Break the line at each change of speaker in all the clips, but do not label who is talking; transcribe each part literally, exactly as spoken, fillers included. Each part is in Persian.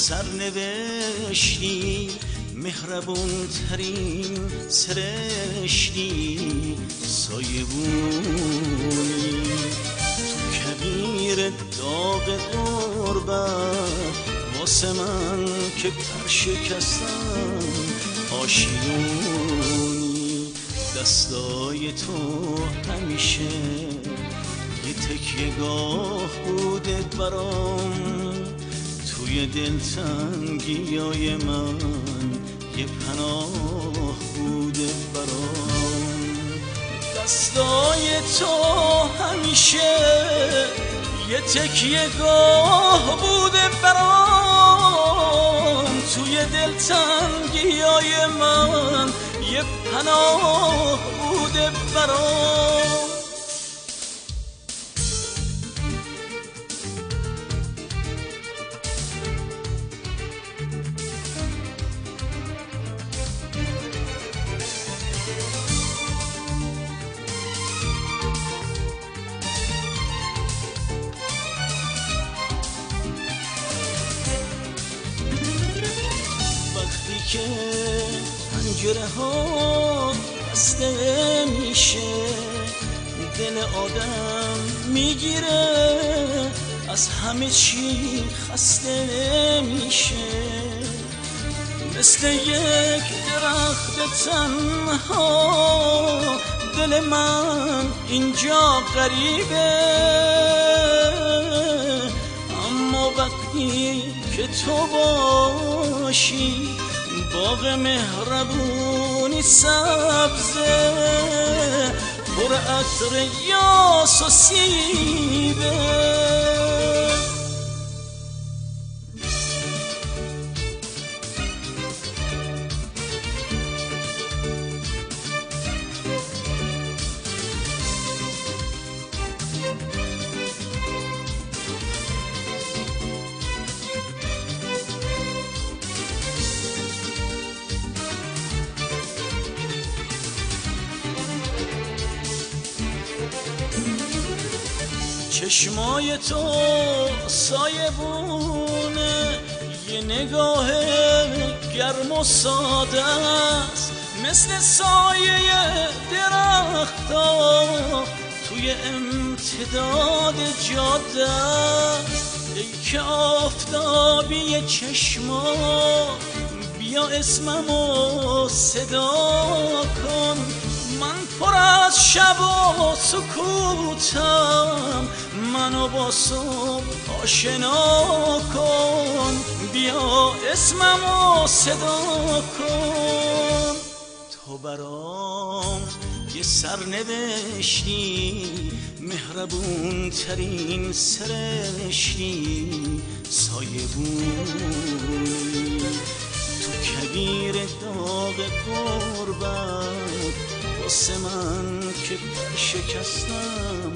سرنوشتی مهربون ترین سرشتی سایبونی تو کبیر داغ غربت واسه من که پر شکستم آشیونی دستای تو همیشه یه تکیه گاه بوده برام توی دلتنگیای من یه پناه بوده برام دستای تو همیشه یه تکیه گاه بوده برام توی دلتنگیای من یه پناه بوده برام که پنجره ها بسته میشه دل آدم میگیره از همه چی خسته میشه مثل یک درخت تنها دل من اینجا غریبه اما وقتی که تو باشی باغ مهربونی سبزه پر عطر یاس و سیبه چشمای تو سایبونه یه نگاه گرم و ساده است مثل سایه درختا توی امتداد جاده است ای که آفتابی چشما بیا اسممو صدا کن من پر از شب و سکوتم منو با صبح آشنا کن بیا اسممو صدا کن تو برام یه سرنوشتی مهربون ترین سرشتی سایبونی تو کبیر داغ غربت واسه من که پر شکستم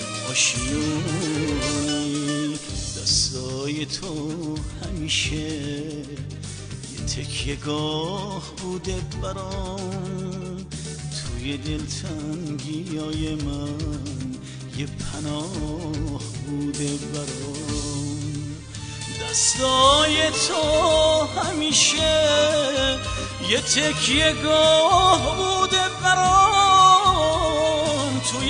آشیونی دستای تو همیشه یه تکیه گاه بوده برام توی دلتنگیای من یه پناه بوده برام دستای تو همیشه یه تکیه گاه بوده برام توی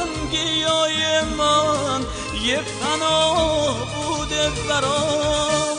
دلتنگیای من یه پناه بوده برام